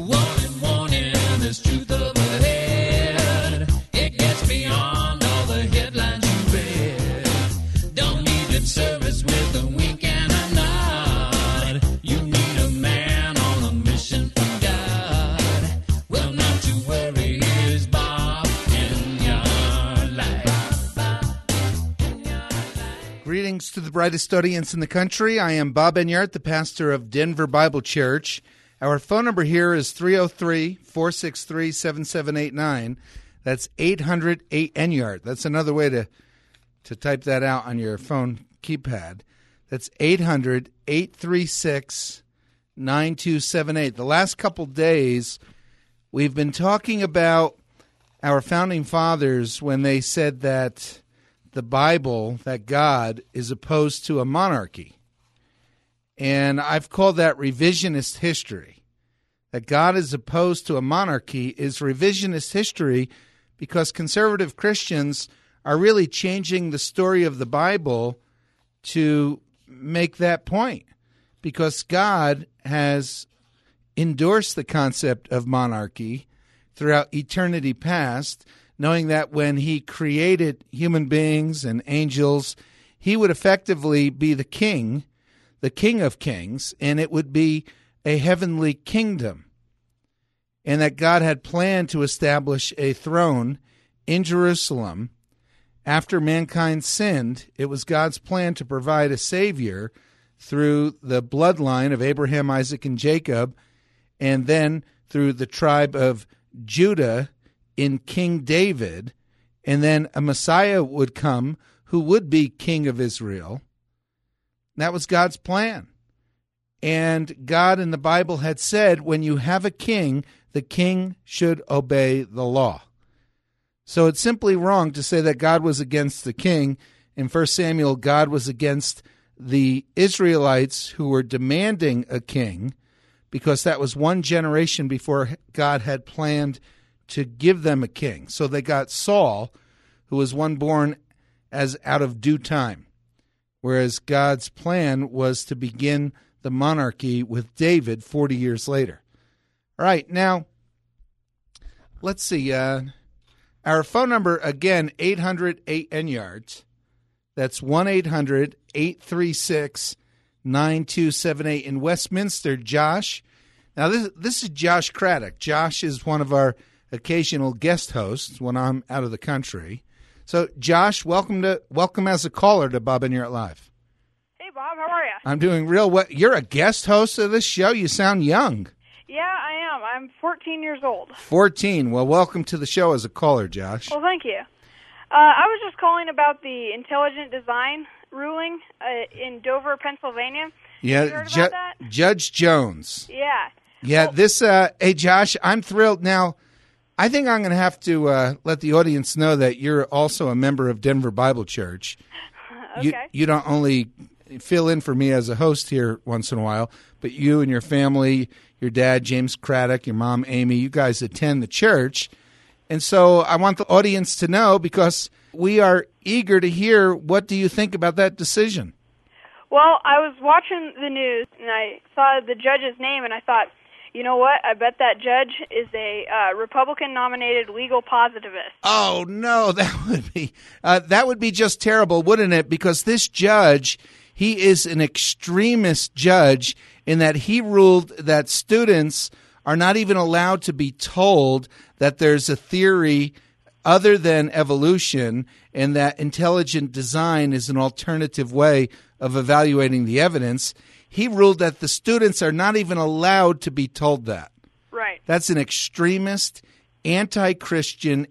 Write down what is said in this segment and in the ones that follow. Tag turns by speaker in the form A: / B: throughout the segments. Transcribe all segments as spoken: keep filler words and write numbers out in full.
A: Warning, warning, there's truth up ahead. It gets beyond all the headlines you read. Don't need lip service with a wink and a nod. You need a man on a mission from God. Well, not to worry, here's Bob in your life.
B: Greetings to the brightest audience in the country. I am Bob Enyart, the pastor of Denver Bible Church. Our phone number here is three oh three, four six three, seven seven eight nine. That's eight hundred eight Enyart. That's another way to, to type that out on your phone keypad. That's eight hundred, eight three six, nine two seven eight. The last couple days, we've been talking about our founding fathers when they said that the Bible, that God, is opposed to a monarchy. And I've called that revisionist history. That God is opposed to a monarchy is revisionist history because conservative Christians are really changing the story of the Bible to make that point. Because God has endorsed the concept of monarchy throughout eternity past, knowing that when he created human beings and angels, he would effectively be the king, the King of Kings, and it would be a heavenly kingdom. And that God had planned to establish a throne in Jerusalem. After mankind sinned, it was God's plan to provide a Savior through the bloodline of Abraham, Isaac, and Jacob, and then through the tribe of Judah in King David, and then a Messiah would come who would be King of Israel. That was God's plan. And God in the Bible had said, when you have a king, the king should obey the law. So it's simply wrong to say that God was against the king. In First Samuel, God was against the Israelites who were demanding a king, because that was one generation before God had planned to give them a king. So they got Saul, who was one born as out of due time. Whereas God's plan was to begin the monarchy with David forty years later. All right, now, let's see. Uh, our phone number, again, eight hundred eight Enyart. That's one eight hundred, eight three six, nine two seven eight. In Westminster, Josh. Now, this, this is Josh Craddock. Josh is one of our occasional guest hosts when I'm out of the country. So, Josh, welcome to welcome as a caller to Bob Enyart Live.
C: Hey, Bob, how are you?
B: I'm doing real well. You're a guest host of this show. You sound young.
C: Yeah, I am. I'm fourteen years old.
B: fourteen. Well, welcome to the show as a caller, Josh.
C: Well, thank you. Uh, I was just calling about the intelligent design ruling uh, in Dover, Pennsylvania.
B: Yeah,
C: you heard
B: Ju-
C: about that?
B: Judge Jones.
C: Yeah.
B: Yeah,
C: well,
B: this, uh, hey, Josh, I'm thrilled. Now, I think I'm going to have to uh, let the audience know that you're also a member of Denver Bible Church.
C: Okay.
B: You, you don't only fill in for me as a host here once in a while, but you and your family, your dad, James Craddock, your mom, Amy, you guys attend the church. And so I want the audience to know, because we are eager to hear, what do you think about that decision?
C: Well, I was watching the news, and I saw the judge's name, and I thought, you know what? I bet that judge is a uh, Republican-nominated legal positivist.
B: Oh no, that would be uh, that would be just terrible, wouldn't it? Because this judge, he is an extremist judge in that he ruled that students are not even allowed to be told that there's a theory other than evolution, and that intelligent design is an alternative way of evaluating the evidence. He ruled that the students are not even allowed to be told that.
C: Right.
B: That's an extremist, anti-Christian,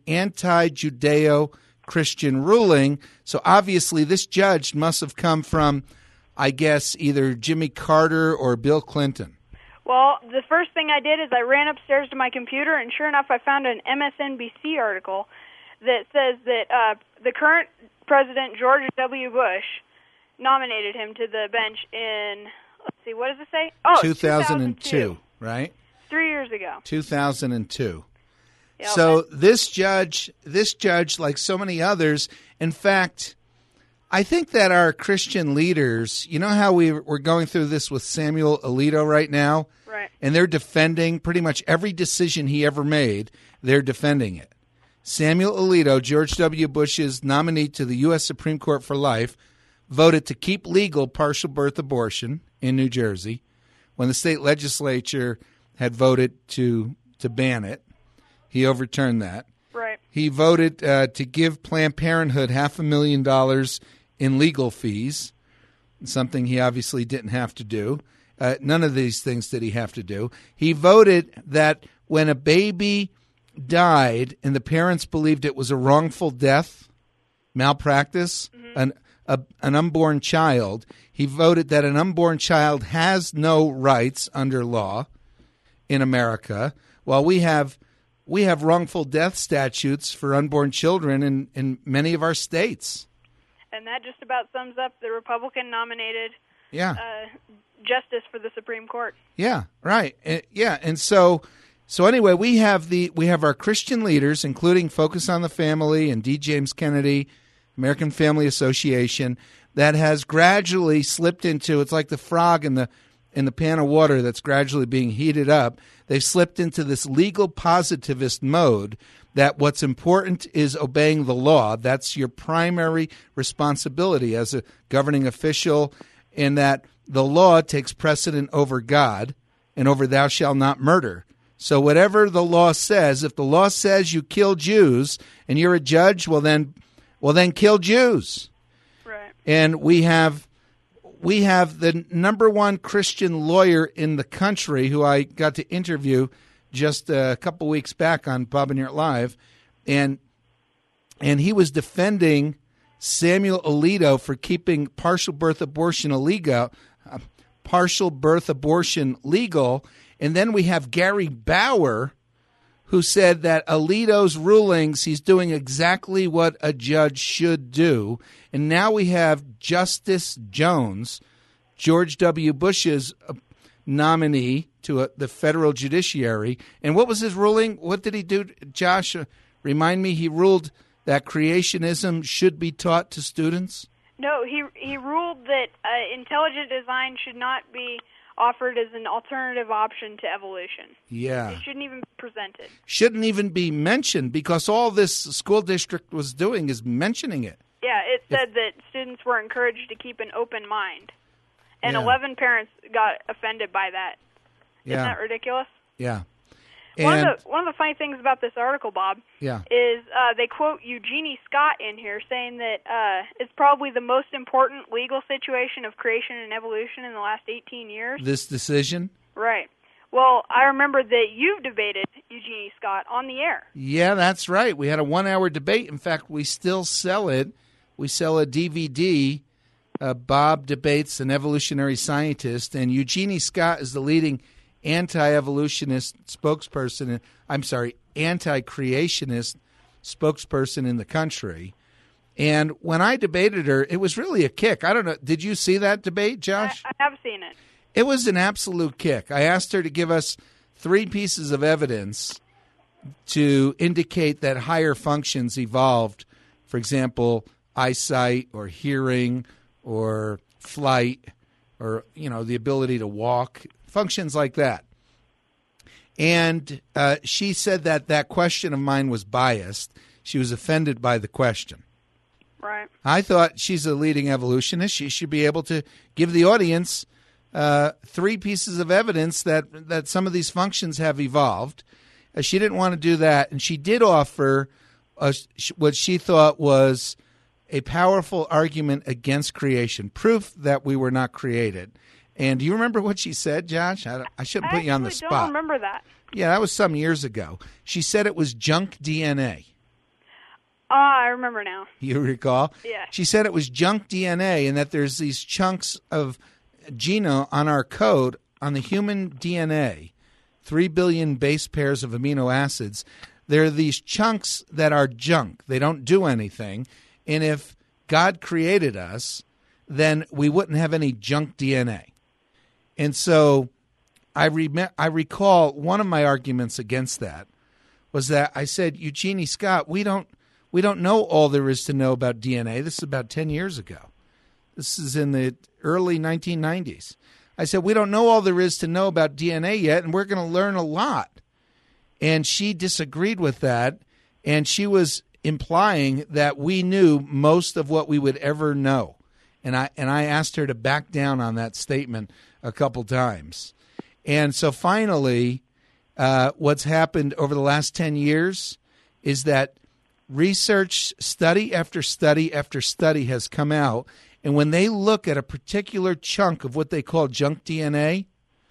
B: anti-Judeo-Christian ruling. So obviously this judge must have come from, I guess, either Jimmy Carter or Bill Clinton.
C: Well, the first thing I did is I ran upstairs to my computer, and sure enough, I found an M S N B C article that says that uh, the current president, George W. Bush, nominated him to the bench in, let's see, what does it say? Oh,
B: two thousand two,
C: two thousand two.
B: Right?
C: Three years ago.
B: two thousand two.
C: Yep.
B: So this judge, this judge, like so many others, in fact, I think that our Christian leaders, you know how we, we're going through this with Samuel Alito right now?
C: Right.
B: And they're defending pretty much every decision he ever made, they're defending it. Samuel Alito, George W. Bush's nominee to the U S Supreme Court for life, voted to keep legal partial birth abortion in New Jersey when the state legislature had voted to to ban it. He overturned that.
C: Right.
B: He voted uh, to give Planned Parenthood half a million dollars in legal fees, something he obviously didn't have to do. Uh, none of these things did he have to do. He voted that when a baby died and the parents believed it was a wrongful death, malpractice, mm-hmm. an, a, an unborn child, he voted that an unborn child has no rights under law in America, while we have we have wrongful death statutes for unborn children in, in many of our states.
C: And that just about sums up the Republican-nominated
B: yeah.
C: uh, justice for the Supreme Court.
B: Yeah, right. Uh, yeah, and so so anyway, we have the we have our Christian leaders, including Focus on the Family and D. James Kennedy, American Family Association, that has gradually slipped into, it's like the frog in the in the pan of water that's gradually being heated up. They've slipped into this legal positivist mode that what's important is obeying the law. That's your primary responsibility as a governing official, in that the law takes precedent over God and over thou shalt not murder. So whatever the law says, if the law says you kill Jews and you're a judge, well then, well then kill Jews.
C: Right.
B: And we have we have the number one Christian lawyer in the country, who I got to interview just a couple weeks back on Bob and Yurt Live, and and he was defending Samuel Alito for keeping partial birth abortion illegal, uh, partial birth abortion legal. And then we have Gary Bauer, who said that Alito's rulings, he's doing exactly what a judge should do. And now we have Justice Jones, George W. Bush's nominee to a, the federal judiciary. And what was his ruling? What did he do, Josh? Uh, remind me, he ruled that creationism should be taught to students?
C: No, he he ruled that uh, intelligent design should not be offered as an alternative option to evolution.
B: Yeah.
C: It shouldn't even be presented.
B: Shouldn't even be mentioned, because all this school district was doing is mentioning it.
C: Yeah, it said
B: if,
C: that students were encouraged to keep an open mind. And
B: yeah.
C: eleven parents got offended by that.
B: Yeah.
C: Isn't that ridiculous?
B: Yeah.
C: One
B: And,
C: of the one of the funny things about this article, Bob,
B: yeah.
C: is uh, they quote Eugenie Scott in here, saying that uh, it's probably the most important legal situation of creation and evolution in the last eighteen years.
B: This decision?
C: Right. Well, I remember that you've debated Eugenie Scott on the air.
B: Yeah, that's right. We had a one-hour debate. In fact, we still sell it. We sell a D V D, uh, Bob Debates an Evolutionary Scientist, and Eugenie Scott is the leading anti-evolutionist spokesperson, I'm sorry, anti-creationist spokesperson in the country. And when I debated her, it was really a kick. I don't know. Did you see that debate, Josh?
C: I, I have seen it.
B: It was an absolute kick. I asked her to give us three pieces of evidence to indicate that higher functions evolved. For example, eyesight or hearing or flight or, you know, the ability to walk, functions like that. And uh, she said that that question of mine was biased. She was offended by the question.
C: Right.
B: I thought she's a leading evolutionist. She should be able to give the audience uh, three pieces of evidence that, that some of these functions have evolved. Uh, she didn't want to do that, and she did offer a, what she thought was a powerful argument against creation, proof that we were not created. And do you remember what she said, Josh? I, I shouldn't put you on the spot.
C: I don't remember that.
B: Yeah, that was some years ago. She said it was junk D N A.
C: Ah, I remember now.
B: You recall?
C: Yeah.
B: She said it was junk D N A, and that there's these chunks of genome on our code, on the human D N A, three billion base pairs of amino acids. There are these chunks that are junk. They don't do anything. And if God created us, then we wouldn't have any junk D N A. And so I, re- I recall one of my arguments against that was that I said, Eugenie Scott, we don't we don't know all there is to know about D N A. This is about ten years ago. This is in the early nineteen nineties. I said, we don't know all there is to know about D N A yet, and we're going to learn a lot. And she disagreed with that, and she was implying that we knew most of what we would ever know. And I and I asked her to back down on that statement a couple times. And so finally, uh, what's happened over the last ten years is that research, study after study after study has come out. And when they look at a particular chunk of what they call junk D N A,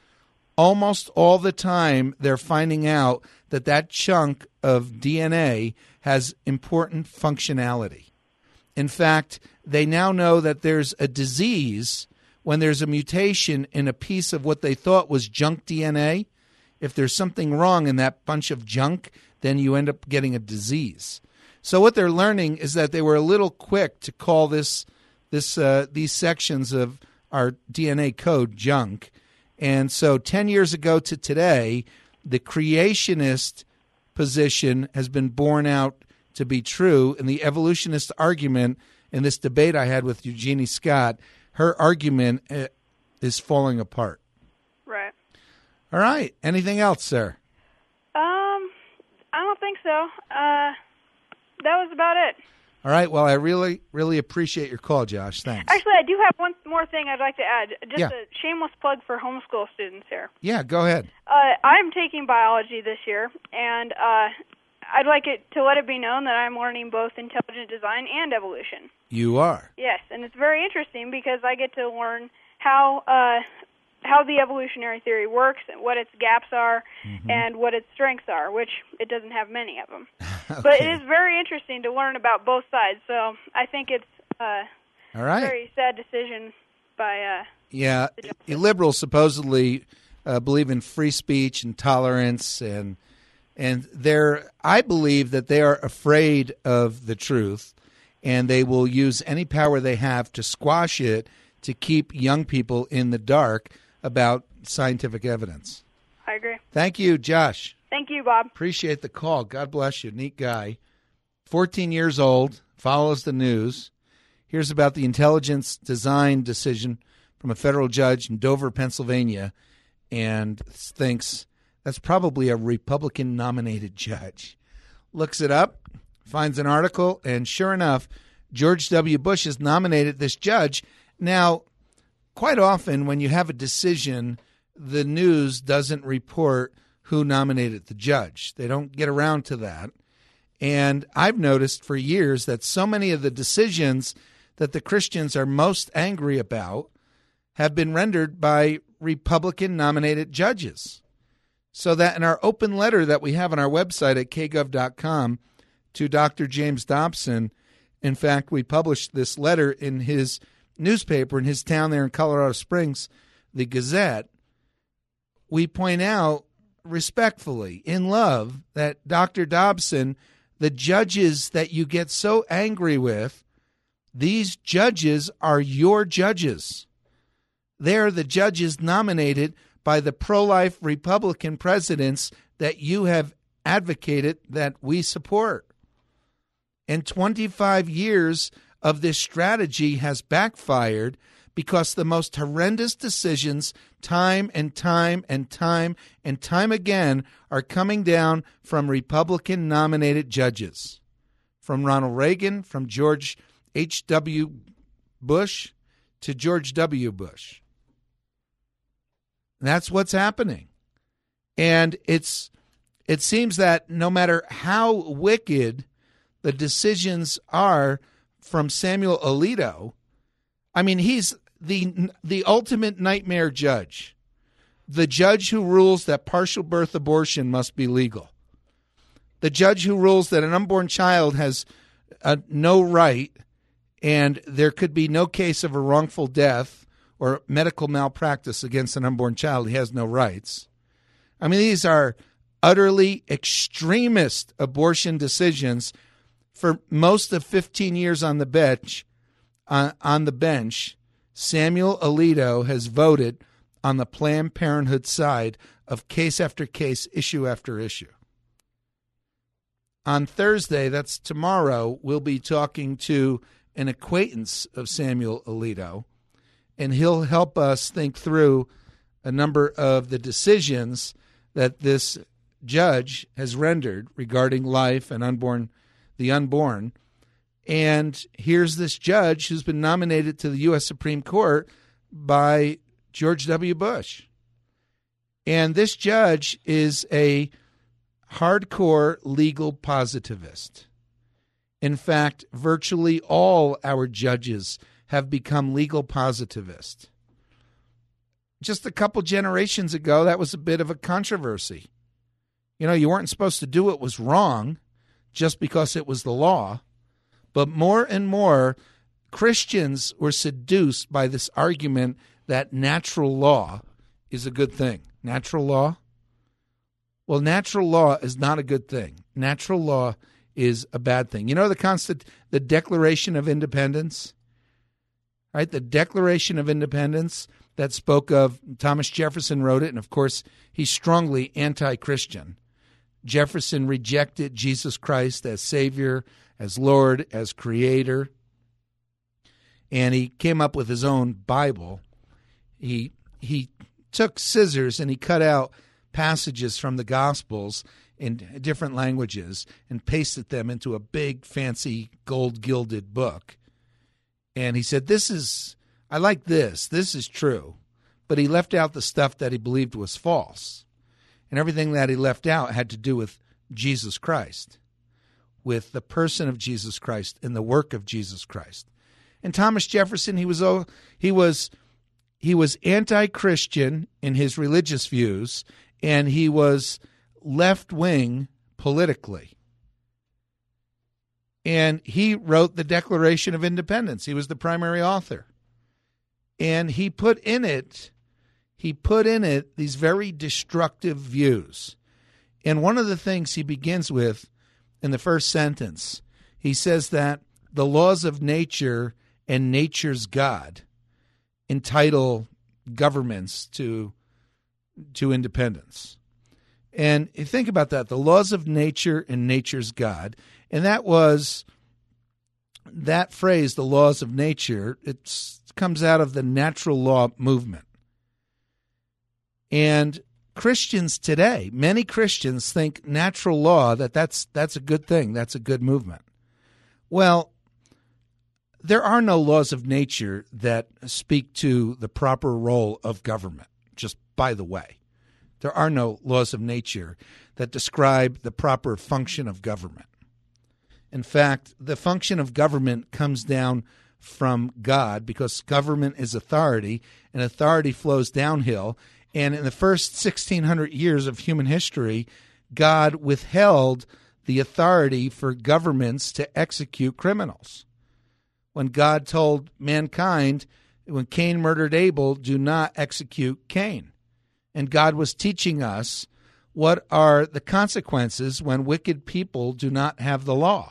B: almost all the time they're finding out that that chunk of D N A has important functionality. In fact, they now know that there's a disease when there's a mutation in a piece of what they thought was junk D N A. If there's something wrong in that bunch of junk, then you end up getting a disease. So what they're learning is that they were a little quick to call this, this, uh, these sections of our D N A code junk. And so ten years ago to today, the creationist position has been borne out to be true, and the evolutionist argument in this debate I had with Eugenie Scott, her argument uh, is falling apart.
C: Right.
B: All right. Anything else, sir?
C: Um, I don't think so. Uh, that was about it.
B: All right. Well, I really, really appreciate your call, Josh. Thanks.
C: Actually, I do have one more thing I'd like to add. Just
B: Yeah.
C: a shameless plug for homeschool students here.
B: Yeah, go ahead.
C: Uh, I'm taking biology this year, and uh, I'd like it to let it be known that I'm learning both intelligent design and evolution.
B: You are.
C: Yes, and it's very interesting because I get to learn how uh, how the evolutionary theory works and what its gaps are mm-hmm. and what its strengths are, which it doesn't have many of them. Okay. But it is very interesting to learn about both sides, so I think it's uh,
B: All right.
C: a very sad decision by uh,
B: yeah, liberals supposedly uh, believe in free speech and tolerance, and and they're I believe that they are afraid of the truth, and they will use any power they have to squash it to keep young people in the dark about scientific evidence.
C: I agree.
B: Thank you, Josh.
C: Thank you, Bob.
B: Appreciate the call. God bless you. Neat guy. fourteen years old, follows the news. Here's about the intelligence design decision from a federal judge in Dover, Pennsylvania, and thinks that's probably a Republican-nominated judge. Looks it up, finds an article, and sure enough, George W. Bush has nominated this judge. Now, quite often when you have a decision, the news doesn't report who nominated the judge. They don't get around to that. And I've noticed for years that so many of the decisions that the Christians are most angry about have been rendered by Republican-nominated judges. So that in our open letter that we have on our website at k gov dot com to Doctor James Dobson, in fact, we published this letter in his newspaper in his town there in Colorado Springs, the Gazette. We point out respectfully, in love, that Doctor Dobson, the judges that you get so angry with, these judges are your judges. They're the judges nominated by the pro-life Republican presidents that you have advocated that we support. And twenty-five years of this strategy has backfired because the most horrendous decisions time and time and time and time again are coming down from Republican-nominated judges. From Ronald Reagan, from George H W. Bush to George W. Bush. That's what's happening. And it's it seems that no matter how wicked the decisions are from Samuel Alito, I mean, he's the the ultimate nightmare judge. The judge who rules that partial birth abortion must be legal. The judge who rules that an unborn child has uh, no right and there could be no case of a wrongful death or medical malpractice against an unborn child. He has no rights. I mean, these are utterly extremist abortion decisions. For most of fifteen years on the bench, uh, on the bench, Samuel Alito has voted on the Planned Parenthood side of case after case, issue after issue. On Thursday, that's tomorrow, we'll be talking to an acquaintance of Samuel Alito, and he'll help us think through a number of the decisions that this judge has rendered regarding life and unborn, the unborn. And here's this judge who's been nominated to the U S Supreme Court by George W. Bush. And this judge is a hardcore legal positivist. In fact, virtually all our judges have become legal positivists. Just a couple generations ago, that was a bit of a controversy. You know, you weren't supposed to do what was wrong just because it was the law. But more and more, Christians were seduced by this argument that natural law is a good thing. Natural law? Well, natural law is not a good thing. Natural law is a bad thing. You know the constant, the Declaration of Independence? Right? The Declaration of Independence that spoke of, Thomas Jefferson wrote it, and of course, he's strongly anti-Christian. Jefferson rejected Jesus Christ as Savior, as Lord, as Creator, and he came up with his own Bible. He he took scissors and he cut out passages from the Gospels in different languages and pasted them into a big, fancy, gold-gilded book. And he said, this is, I like this, this is true. But he left out the stuff that he believed was false. And everything that he left out had to do with Jesus Christ, with the person of Jesus Christ and the work of Jesus Christ. And Thomas Jefferson, he was he was he was anti-Christian in his religious views, and he was left-wing politically. And he wrote the Declaration of Independence. He was the primary author. And he put in it, he put in it these very destructive views. And one of the things he begins with in the first sentence, he says that the laws of nature and nature's God entitle governments to, to independence. And you think about that, the laws of nature and nature's God. And that was, that phrase, the laws of nature, it comes out of the natural law movement. And Christians today, many Christians think natural law, that that's, that's a good thing, that's a good movement. Well, there are no laws of nature that speak to the proper role of government, just by the way. There are no laws of nature that describe the proper function of government. In fact, the function of government comes down from God because government is authority, and authority flows downhill. And in the first sixteen hundred years of human history, God withheld the authority for governments to execute criminals. When God told mankind, when Cain murdered Abel, do not execute Cain. And God was teaching us what are the consequences when wicked people do not have the law.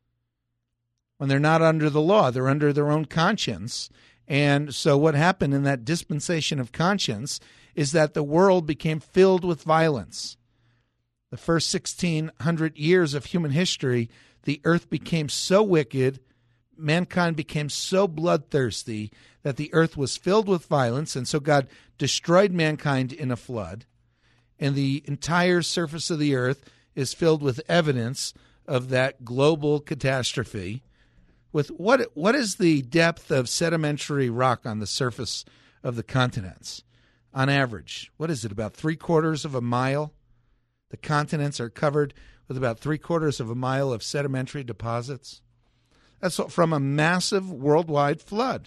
B: When they're not under the law, they're under their own conscience. And so what happened in that dispensation of conscience is that the world became filled with violence. The first sixteen hundred years of human history, the earth became so wicked, mankind became so bloodthirsty that the earth was filled with violence, and so God destroyed mankind in a flood. And the entire surface of the earth is filled with evidence of that global catastrophe. With what what is the depth of sedimentary rock on the surface of the continents? On average, what is it, about three quarters of a mile? The continents are covered with about three quarters of a mile of sedimentary deposits. That's from a massive worldwide flood.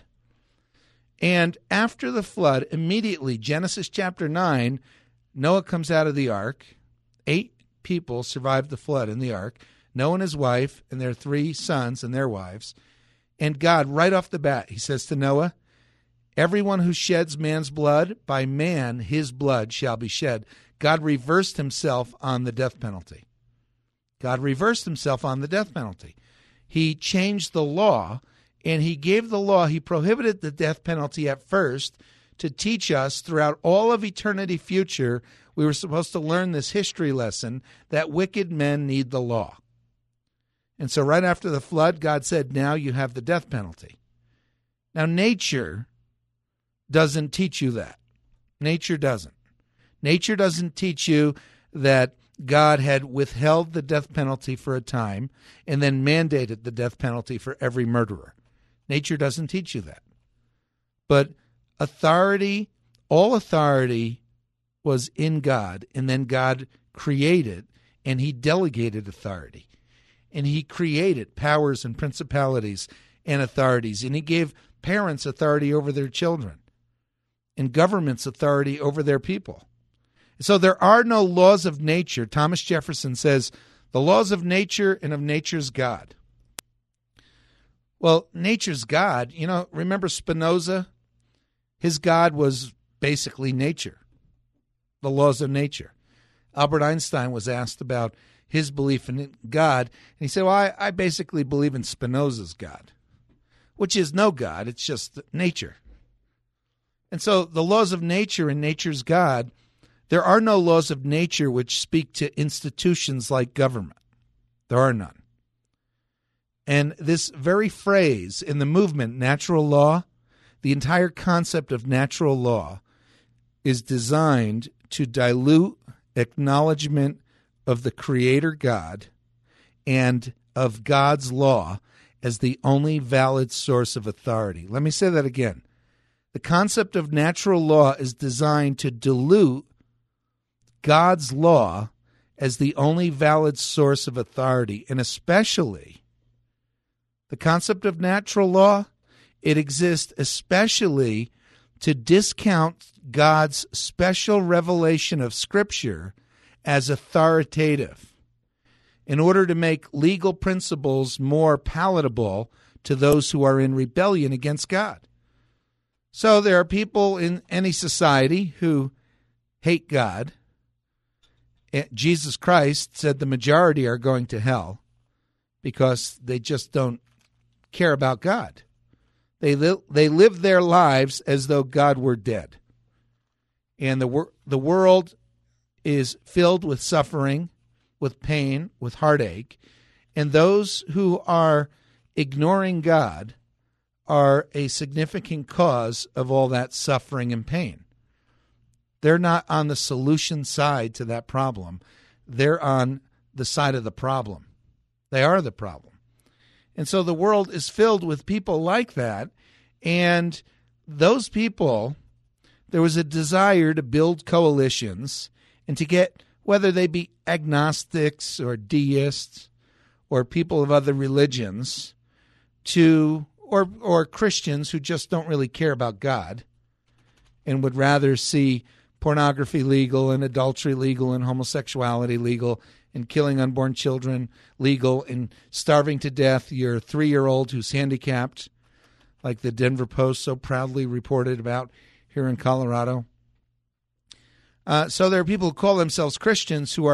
B: And after the flood, immediately, Genesis chapter nine, Noah comes out of the ark. Eight people survived the flood in the ark. Noah and his wife and their three sons and their wives. And God, right off the bat, he says to Noah, everyone who sheds man's blood, by man his blood shall be shed. God reversed himself on the death penalty. God reversed himself on the death penalty. He changed the law, and he gave the law. He prohibited the death penalty at first to teach us throughout all of eternity future. We were supposed to learn this history lesson that wicked men need the law. And so right after the flood, God said, now you have the death penalty. Now, nature doesn't teach you that. Nature doesn't. Nature doesn't teach you that God had withheld the death penalty for a time and then mandated the death penalty for every murderer. Nature doesn't teach you that. But authority, all authority was in God, and then God created, and he delegated authority. And he created powers and principalities and authorities, and he gave parents authority over their children and governments authority over their people. So there are no laws of nature. Thomas Jefferson says, the laws of nature and of nature's God. Well, nature's God, you know, remember Spinoza? His God was basically nature, the laws of nature. Albert Einstein was asked about his belief in God, and he said, well, I, I basically believe in Spinoza's God, which is no God, it's just nature. And so the laws of nature and nature's God, there are no laws of nature which speak to institutions like government. There are none. And this very phrase in the movement, natural law, the entire concept of natural law is designed to dilute acknowledgement of the Creator God and of God's law as the only valid source of authority. Let me say that again. The concept of natural law is designed to dilute God's law as the only valid source of authority, and especially the concept of natural law, it exists especially to discount God's special revelation of Scripture as authoritative in order to make legal principles more palatable to those who are in rebellion against God. So there are people in any society who hate God. Jesus Christ said the majority are going to hell because they just don't care about God. They li- they live their lives as though God were dead. And the wor- the world is filled with suffering, with pain, with heartache, and those who are ignoring God are a significant cause of all that suffering and pain. They're not on the solution side to that problem. They're on the side of the problem. They are the problem. And so the world is filled with people like that, and those people, there was a desire to build coalitions and to get, whether they be agnostics or deists or people of other religions, to or or Christians who just don't really care about God and would rather see pornography legal and adultery legal and homosexuality legal and killing unborn children legal and starving to death your three-year-old who's handicapped, like the Denver Post so proudly reported about here in Colorado. Uh, so there are people who call themselves Christians who are